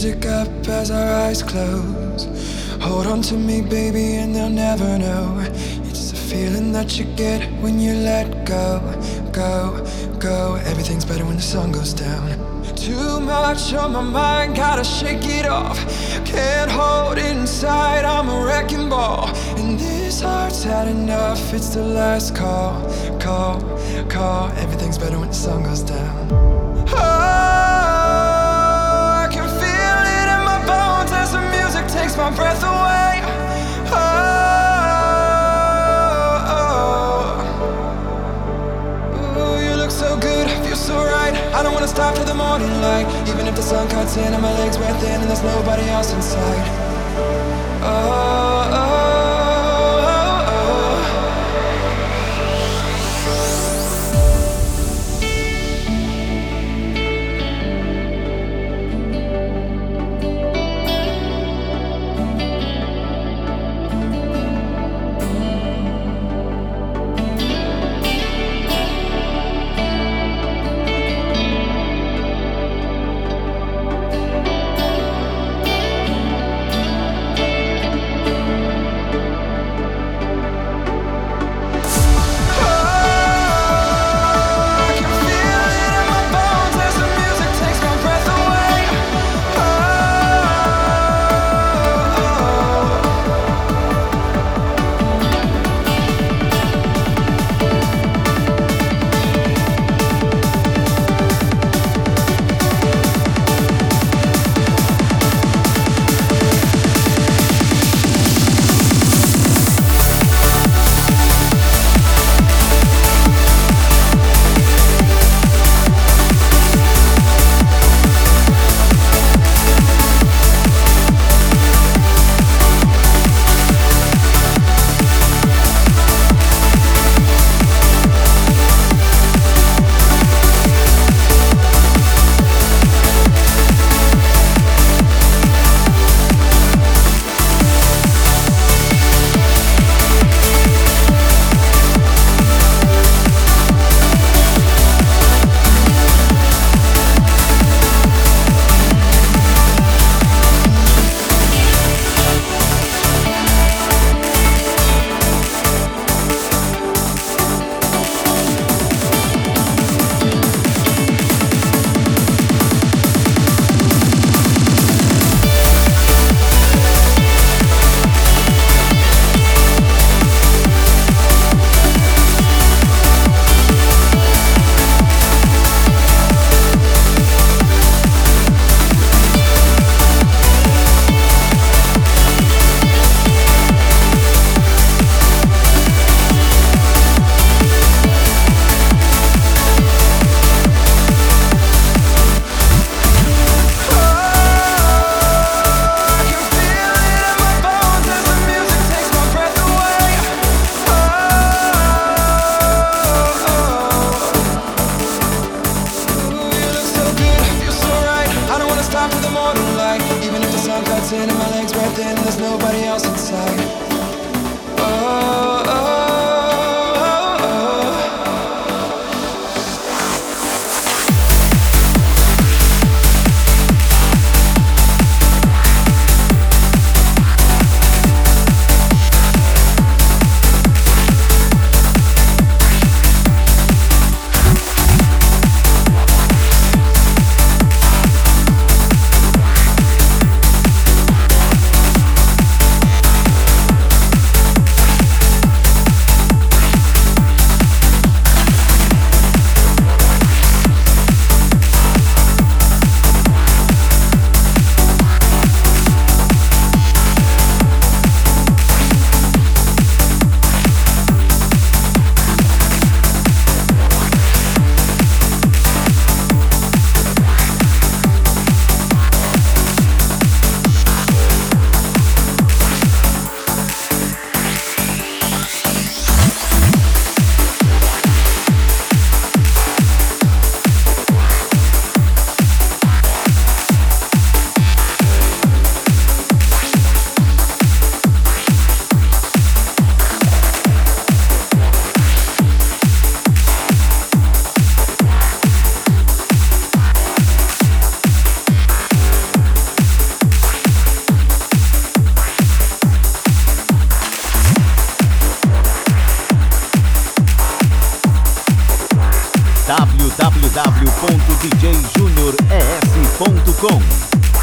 music up as our eyes close. Hold on to me, baby, and they'll never know. It's the feeling that you get when you let go. Go, go. Everything's better when the sun goes down. Too much on my mind, gotta shake it off. Can't hold it inside, I'm a wrecking ball. And this heart's had enough, it's the last call. Call, call. Everything's better when the sun goes down. Oh, I can feel it in my bones as the music takes my breath away. Oh, ooh, you look so good, feel so right. I don't wanna stop till the morning light. Even if the sun cuts in and my legs wear thin and there's nobody else inside. Oh, oh, oh. And my legs right thin and there's nobody else inside. Oh, oh, oh, www.djjuniores.com